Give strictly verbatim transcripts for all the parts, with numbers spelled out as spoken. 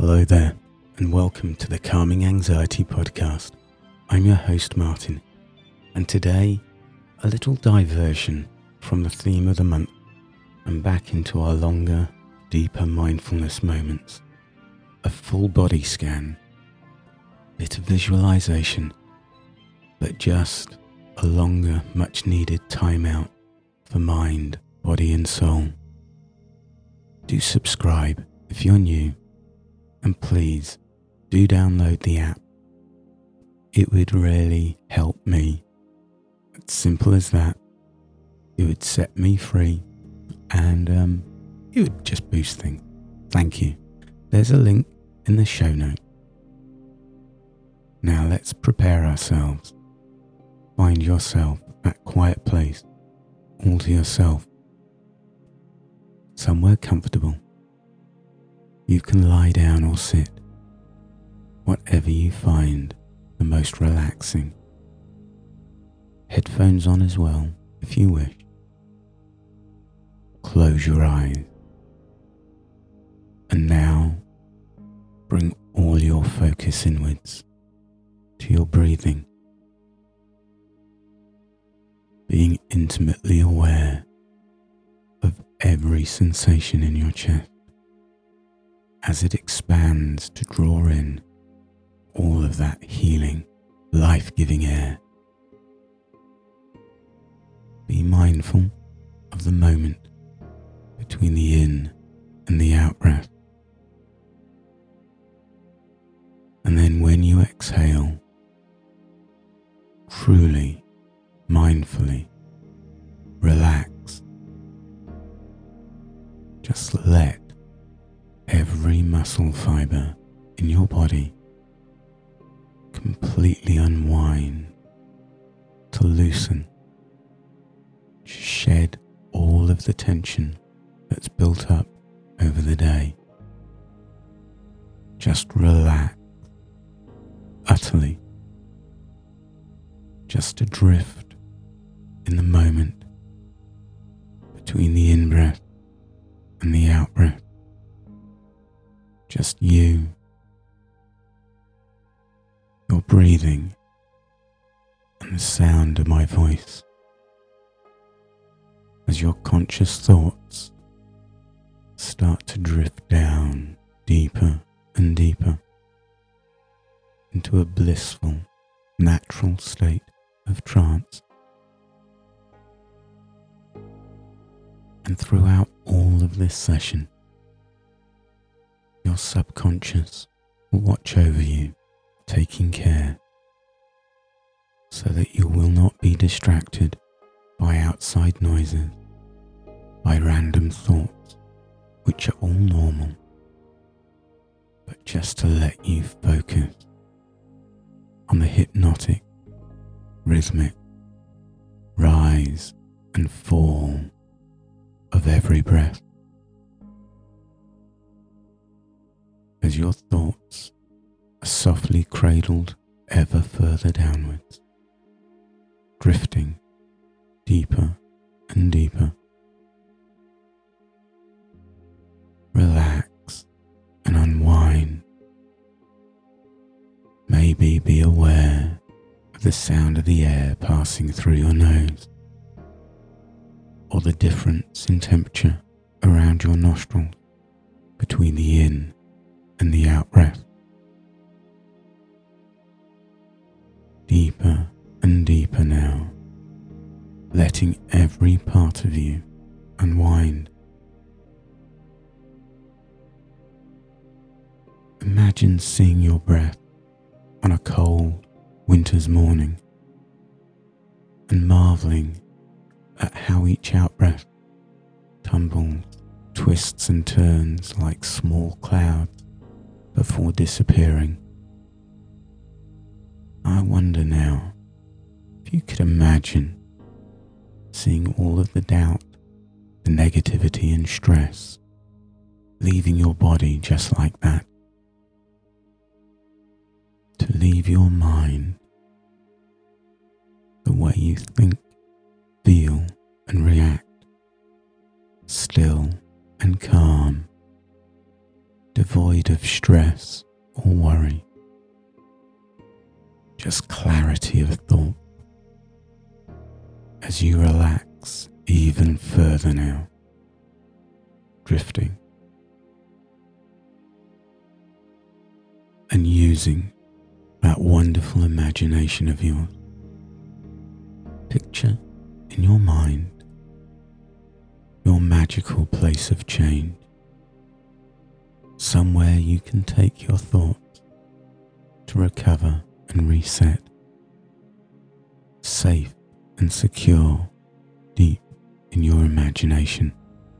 Hello there, and welcome to the Calming Anxiety Podcast. I'm your host, Martin, and today, a little diversion from the theme of the month and back into our longer, deeper mindfulness moments. A full body scan, bit of visualization, but just a longer, much needed time out for mind, body and soul. Do subscribe if you're new. And please, do download the app. It would really help me. It's simple as that. It would set me free and um, it would just boost things. Thank you. There's a link in the show note. Now let's prepare ourselves. Find yourself that quiet place, all to yourself. Somewhere comfortable. You can lie down or sit, whatever you find the most relaxing. Headphones on as well, if you wish. Close your eyes. And now, bring all your focus inwards to your breathing. Being intimately aware of every sensation in your chest, as it expands to draw in all of that healing, life-giving air. Be mindful of the moment between the in and the out breath. And then when you exhale, truly, mindfully, relax. Just let every muscle fiber in your body completely unwind, to loosen, to shed all of the tension that's built up over the day. Just relax, utterly, just to drift in the moment between the in-breath and the out-breath. Just you, your breathing, and the sound of my voice as your conscious thoughts start to drift down deeper and deeper into a blissful, natural state of trance. And throughout all of this session, your subconscious will watch over you, taking care, so that you will not be distracted by outside noises, by random thoughts, which are all normal, but just to let you focus on the hypnotic, rhythmic rise and fall of every breath. As your thoughts are softly cradled ever further downwards, drifting deeper and deeper. Relax and unwind. Maybe be aware of the sound of the air passing through your nose, or the difference in temperature around your nostrils between the in and the out breath. Deeper and deeper now, letting every part of you unwind. Imagine seeing your breath on a cold winter's morning and marveling at how each out-breath tumbles, twists and turns like small clouds before disappearing. I wonder now if you could imagine seeing all of the doubt, the negativity and stress leaving your body just like that. To leave your mind the way you think, feel and react, still and calm, devoid of stress or worry, just clarity of thought as you relax even further now, drifting and using that wonderful imagination of yours. Picture in your mind your magical place of change, somewhere you can take your thoughts to recover and reset, safe and secure deep in your imagination.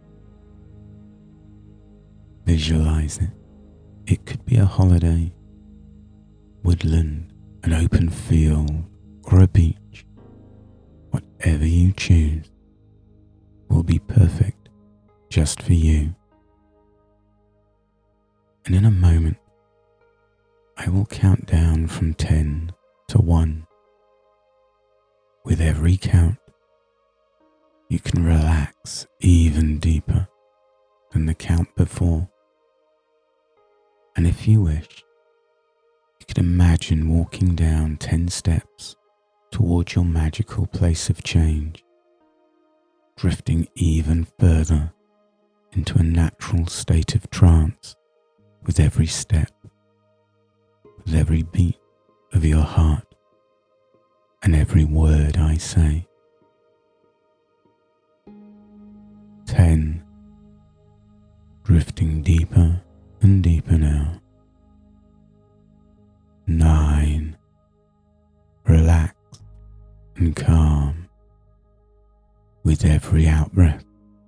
Visualize it. It could be a holiday, woodland, an open field, or a beach. Whatever you choose will be perfect just for you. And in a moment, I will count down from ten to one. With every count, you can relax even deeper than the count before. And if you wish, you can imagine walking down ten steps towards your magical place of change, drifting even further into a natural state of trance with every step, with every beat of your heart, and every word I say. Ten, drifting deeper and deeper now. Nine, relaxed and calm with every out-breath,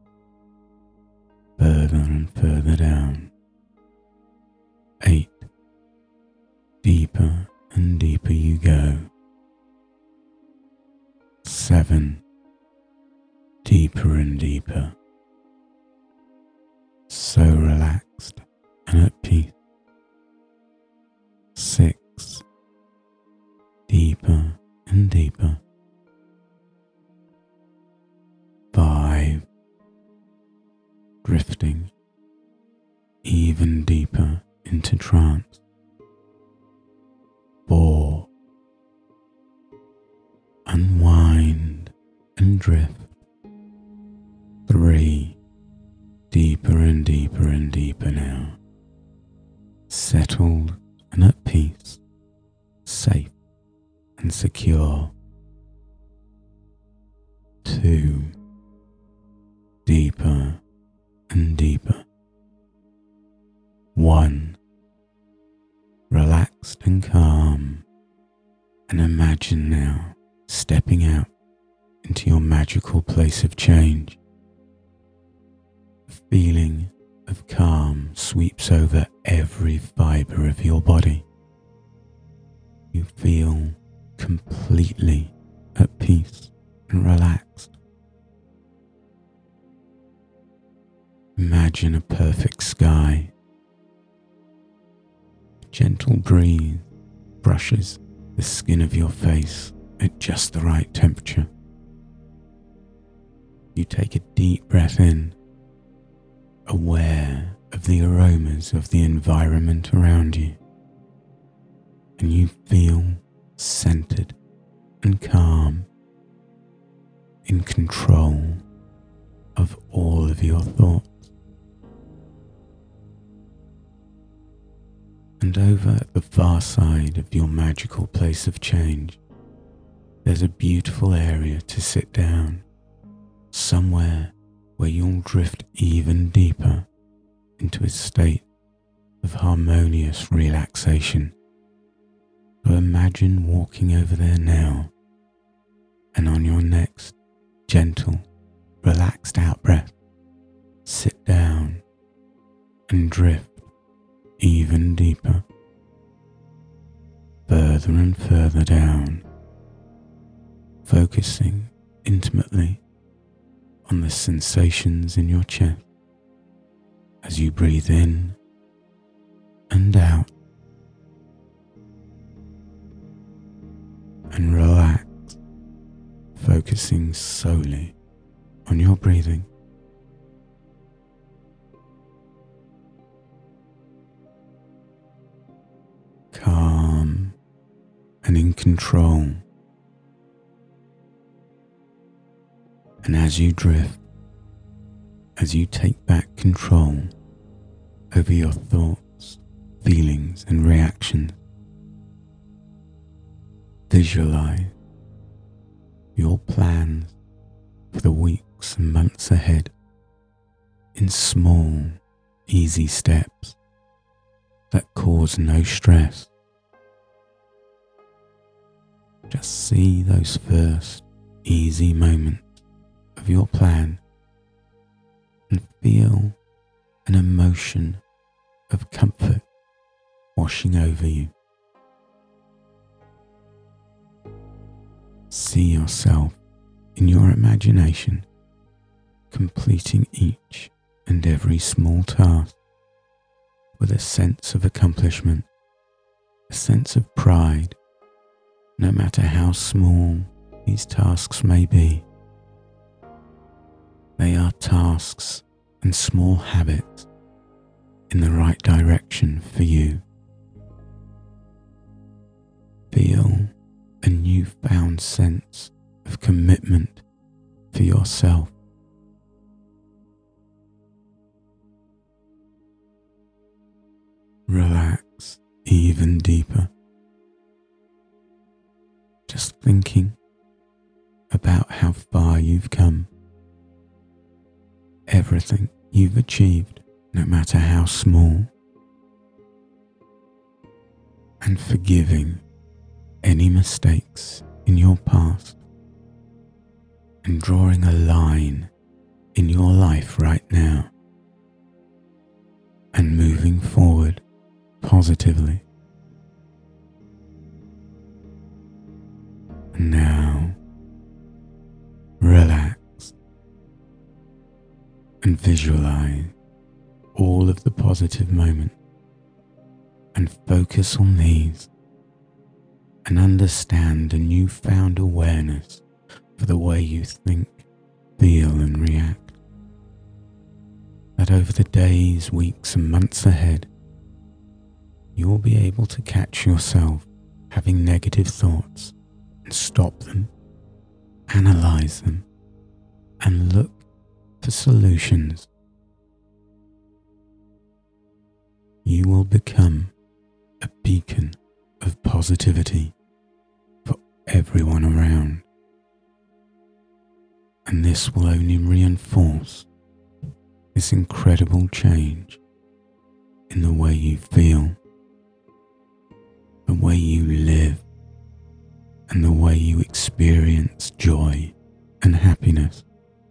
further and further down. Eight, deeper and deeper you go. Seven, deeper and deeper, so relaxed and at peace. Six, deeper and deeper. Five, drifting even deeper into trance. Four, unwind and drift. Three, deeper and deeper and deeper now, settled and at peace, safe and secure. Two, deeper and deeper. One, relaxed and calm, and imagine now stepping out into your magical place of change. A feeling of calm sweeps over every fibre of your body. You feel completely at peace and relaxed. Imagine a perfect sky. A gentle breeze brushes the skin of your face at just the right temperature. You take a deep breath in, aware of the aromas of the environment around you, and you feel centered and calm, in control of all of your thoughts. And over at the far side of your magical place of change, there's a beautiful area to sit down, somewhere where you'll drift even deeper into a state of harmonious relaxation. So imagine walking over there now, and on your next gentle, relaxed out-breath, sit down and drift even deeper, further and further down, focusing intimately on the sensations in your chest as you breathe in and out, and relax, focusing solely on your breathing. control. And as you drift, as you take back control over your thoughts, feelings and reactions, visualize your plans for the weeks and months ahead in small, easy steps that cause no stress. Just see those first easy moments of your plan and feel an emotion of comfort washing over you. See yourself in your imagination completing each and every small task with a sense of accomplishment, a sense of pride, no matter how small these tasks may be. They are tasks and small habits in the right direction for you. Feel a newfound sense of commitment for yourself. Relax even deeper. Just thinking about how far you've come, everything you've achieved, no matter how small, and forgiving any mistakes in your past and drawing a line in your life right now and moving forward positively. And now relax and visualize all of the positive moments and focus on these and understand a newfound awareness for the way you think, feel and react. That over the days, weeks and months ahead, you will be able to catch yourself having negative thoughts and stop them, analyze them, and look for solutions. You will become a beacon of positivity for everyone around, and this will only reinforce this incredible change in the way you feel, the way you live, and the way you experience joy and happiness.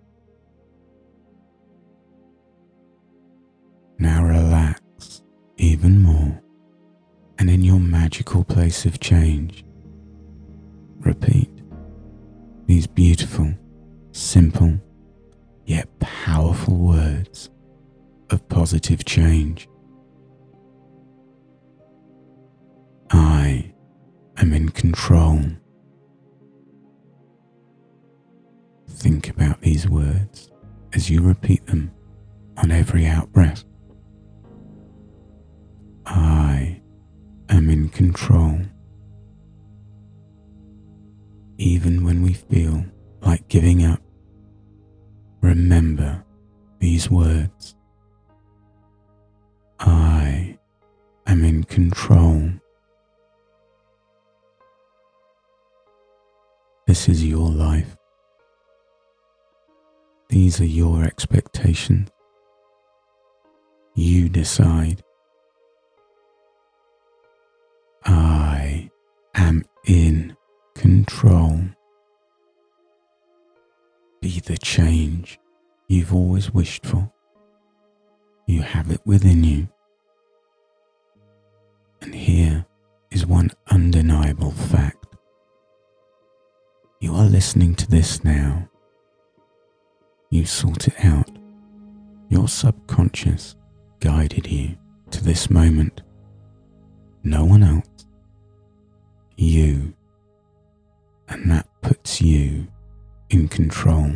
Now relax even more, and in your magical place of change, repeat these beautiful, simple, yet powerful words of positive change. I am in control. Think about these words as you repeat them on every out-breath. I am in control. Even when we feel like giving up, remember these words. I am in control. This is your life. These are your expectations. You decide. I am in control. Be the change you've always wished for. You have it within you. And here is one undeniable fact. You are listening to this now. You sought it out. Your subconscious guided you to this moment. No one else. You. And that puts you in control.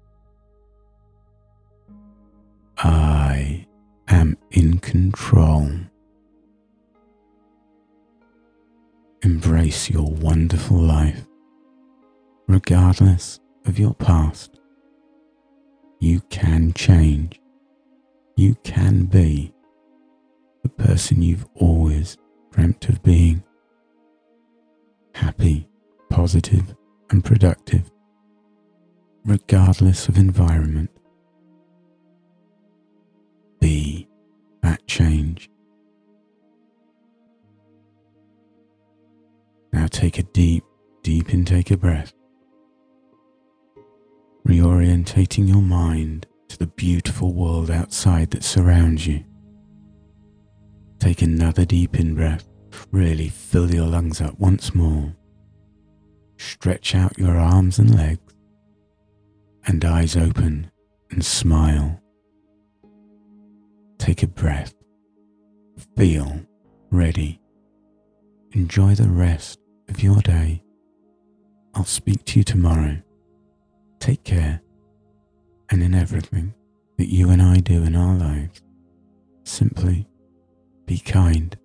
I am in control. embrace your wonderful life. Regardless of your past, you can change. You can be the person you've always dreamt of being. Happy, positive, and productive, regardless of environment. Be that change. Now take a deep, deep intake of breath, reorientating your mind to the beautiful world outside that surrounds you. Take another deep in-breath. Really fill your lungs up once more. Stretch out your arms and legs, and eyes open and smile. Take a breath. Feel ready. Enjoy the rest of your day. I'll speak to you tomorrow. Take care, and in everything that you and I do in our lives, simply be kind.